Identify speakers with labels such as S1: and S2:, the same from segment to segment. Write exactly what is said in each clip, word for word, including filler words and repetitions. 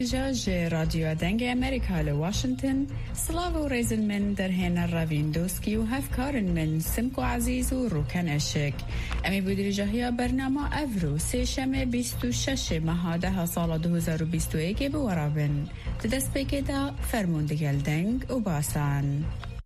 S1: جاج رادیو دنگ امریکا لواشنطن سلاو و ریزن من در هنر روین دوسکی و هفکارن من سمکو عزیز و روکن اشک امی بودری جاهیا برنامه افرو سه شمه بیست و شش مهاده سال دو هزار و بیست و یک بورابن دست بگه دا فرموندگل دنگ و باسان.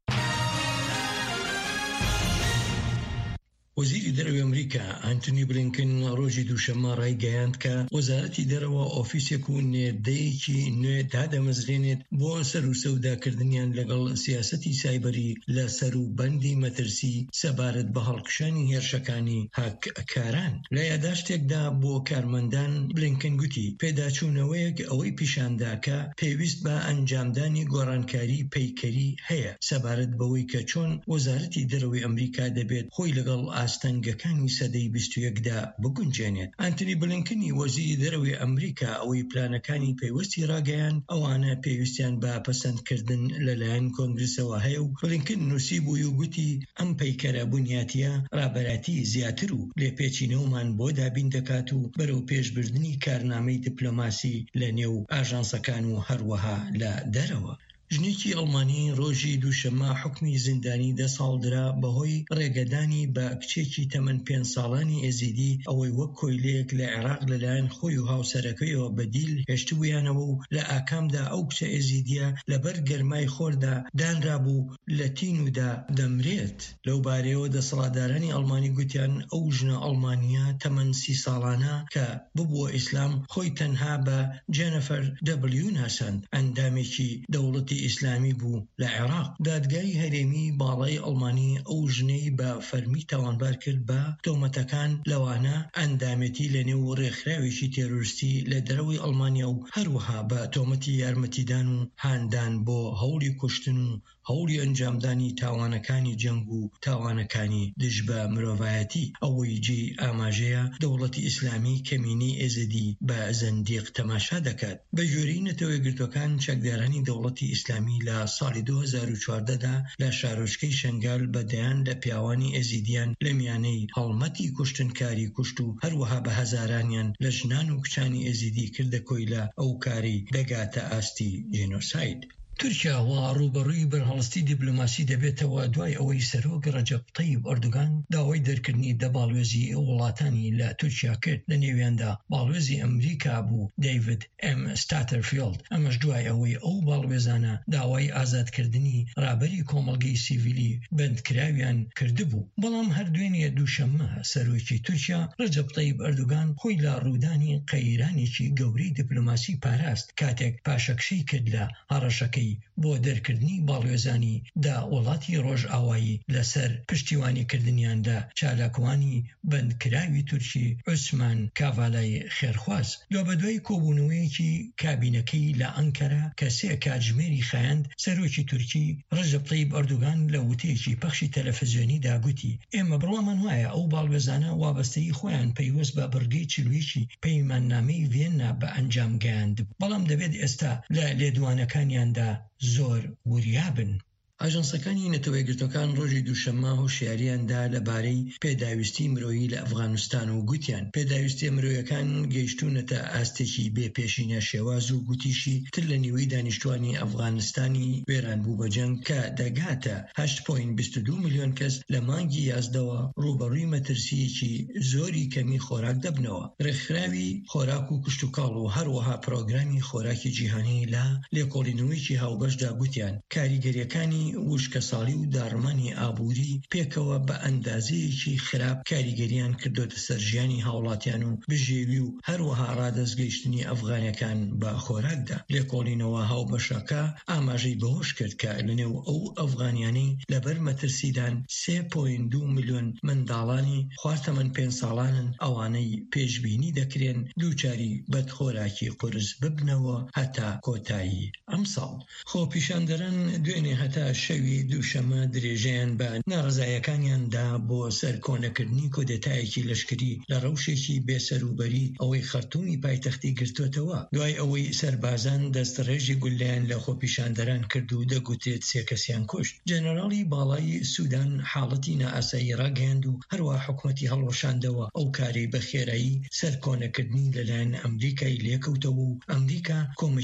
S2: وەزیری دەرەوەی ئەمریکا ئانتونی بلینکن ڕۆژی دووشەممە ڕایگەیاند کە وەزارەتی دەرەوە ئۆفیسێک و نێردەیەکی نوێ دادەمەزرێنێت بۆ سەر و سەوداکردنیان لەگەڵ سیاسەتی سایبەری لە سەر و بەندی مەترسی سەبارەت بە هەڵکشانی هێرشەکانی هاککاران. لە یاداشتێکدا بۆ کارمەندان بلینکن گوتی پێداچوونەوەیەک ئەوەی پیشاندا کە پێویست بە ئەنجامدانی گۆڕانکاری پەیکەری هەیە سەبارەت بەوەی کە چۆن وەزارەتی دەرەوەی ئەمریکا دەبێت خۆی لەگەڵ ئاستەنگەکانی سەدەی بیست و یەکدا بگونجێنێت. ئانتونی بلینکنی وەزیری دەرەوەی ئەمریکا ئەوەی پلانەکانی پێوەستی ڕاگەیاند ئەوانە پێویستیان بە پەسەندکردن لەلایەن کۆنگرسەوە هەیە و بلینکن نووسی بووی و گوتی ئەم پەیکەرە بنیاتیە ڕابەراتی زیاتر و لێپێچینەوەمان بۆ دابین دەکات و بەرەو پێشبردننی کارنامەی دیپلۆماسی لە نێو ئاژانسەکان و هەروەها لە دەرەوە. ژنێکی ئەڵمانی ڕۆژی دووشەممە حکمی زیندانی دە ساڵدرا بەهۆی ڕێگەدانی بە کچێکی تەمەن پێنج ساڵانی ئێزیدی ئەوەی وەک کۆیلەیەک لە عێراق لەلایەن خۆی و هاوسەرەکەیەوە بەدیل هێشتبوویانەوە و لە ئاکامدا ئەو کچە ئێزیدیە لەبەر گەرمای خۆردا دانرابوو لە تینودا دەمرێت. لەو بارەیەوە دەسەڵاتدارانی ئەڵمانی گوتیان ئەو ژنە ئەڵمانیە تەمەن سی ساڵانە کە ببووە ئیسلام خۆی تەنها بە جێنەفەر دەبلیو ناساند ئەندامێکی دەوڵەتی ئیسلامی بوو لە عێراق. دادگای هەرێمی باڵای ئەڵمانی ئەو ژنەی بە فەرمی تاوانبار کرد بە تۆمەتەکان لەوانە ئەندامەتی لە نێو ڕێکخراوێکی تێرۆریستی لە دەرەوەی ئەڵمانیا و هەروەها بە تۆمەتی یارمەتیدان و هاندان بۆ هەوڵی کوشتن و هەوڵی ئەنجامدانی تاوانەکانی جەنگ و تاوانەکانی دژ بە مرۆڤایەتی. ئەوەی جێ ئاماژەیە دەوڵەتی ئیسلامی کەمینی ئێزدی بە زەندیق تەماشا دەکات. بە ژێرەی نەتەوەی گرتوەکان چەکدارانی دەوڵەتی ئیسلامی لە ساڵی دو هەزار و چواردەدا لە شارۆچکەی شەنگال بەدەیان لە پیاوانی ئێزیدیان لە میانەی هەڵمەتی کوشتنکاری کوشت و هەروەها بە هەزارانیان لە ژنان و کچانی ئێزیدی کردە کۆیلە ئەو کاری دەگاتە ئاستی جێنۆساید. تورکیا وا ڕوبەڕووی بەرهەڵستی دیپلۆماسی دەبێتەوە دوای ئەوەی سەرۆک ڕەجەب تەیب ئەردوغان داوای دەرکردنی دەباڵوێزی وڵاتانی لە تورکیا کرد. لە نێویاندا باڵوێزی ئەمریکا بوو دەیڤد ئەم ستاتەرفیلد. ئەمەش دوای ئەوەی ئەو باڵوێزانە داوای ئازادکردنی ڕابەری کۆمەڵگەی سیڤیلی بەندکراویان کردبوو. بەڵام هەردوێنێ دووشەممە سەرۆکی تورکیا ڕەجەب تەیب ئەردوغان خۆی لە ڕوودانی قەیرانێکی گەورەی دیپلۆماسی پاراست کاتێک پاشەکشەی کرد لە هەڕەشەکەی بۆ دەرکردنی باڵوێزانی دا وڵاتی ڕۆژ ئاوایی لەسەر پشتیوانیکردنیاندا چالاکوانی بەندکراوی تورکی عوسمان کاڤالای خێرخواز. دو بەدوای کۆبوونەوەیەکی کابینەکەی لە ئەنکەرە کە سێ کاتژمێری خایاند سەرۆکی تورکی ڕەجەب تەیب ئەردوغان لە وتەیەکی پەخشی تەلەڤیزیۆنیدا گوتی ئێمە بڕوامان وایە ئەو باڵوێزانە وابەستەی خۆیان پەیوەست بە بڕگەی چلوێکی پەیماننامەی ڤێننا بە ئەنجام گەیاند بەڵام دەبێت ئێستا لە لێدوانەکانیاندا زۆر وریابن. ئاژانسەکانی نەتەوەی گرتوەکان ڕۆژی دووشەممە هۆشیاریاندا لەبارەی پێداویستی مرۆیی لە ئەفغانستان و گوتیان پێداویستی مرۆیەکان گەیشتوونەتە ئاستێکی بێپێشینە شێواز و گوتیشی تر لە نیوەی دانیشتوانی ئەفغانستانی وێران بوو بە جەنگ کە دەگاتە هەشت پۆینت بیست و دوو ملیۆن کەس لە مانگی یازدەوە ڕوبەڕووی مەترسیەکی زۆری کەمی خۆراک دەبنەوە. ڕێکخراوی خۆراک و کشتوکاڵ و هەروەها پرۆگرامی خۆراکی جیهانی لە لێکۆڵینەوەیکی هاوبەشدا گوتیان کاریگەریەکانی وشکە ساڵی و داڕمانی ئابووری پێکەوە بە ئەندازەیەکی خراپ کاریگەریان کردوتە سەر ژیانی هاوڵاتیان و بژێوی و هەروەها ڕادەستگەیشتنی ئەفغانەکان بە خۆراکدا. لێکۆڵینەوە هاوبەشەکە ئاماژەی بەهۆش کرد کە لەنێو ئەو ئەفغانیانەی لەبەر مەترسیدان سێ پۆینت دوو ملیۆن منداڵانی خواردەمەند پێنج ساڵانن ئەوانەی پێشبینی دەکرێن دووچاری بەدخۆراکی قورس ببنەوە هەتا کۆتایی ئەم ساڵ. خۆ پیشاندەران دوێنێ هەتا شەوی دووشەمە درێژەیان بە ناڕزایەکانیاندا بۆ سەر کۆنەکردنی کۆدێتایەکی لەشکری لە ڕەوشێکی بێسەروبەری ئەوەی خەرتومی پایتەختی گرتوێتەوە دوای ئەوەی سەربازان دەستڕێژی گولیان لە خۆپیشاندەران کرد و دەگوترێت سێ کەسیان کوشت. جەنەراڵی باڵای سوودان حاڵەتی نائاسایی ڕاگەیاند و هەروە حکومەتی هەڵوەشاندەوە ئەو کارەی بە خێرایی سەر کۆنەکردنی لەلایەن ئەمریکای لێکەوتەوە و ئەمریکا کۆمە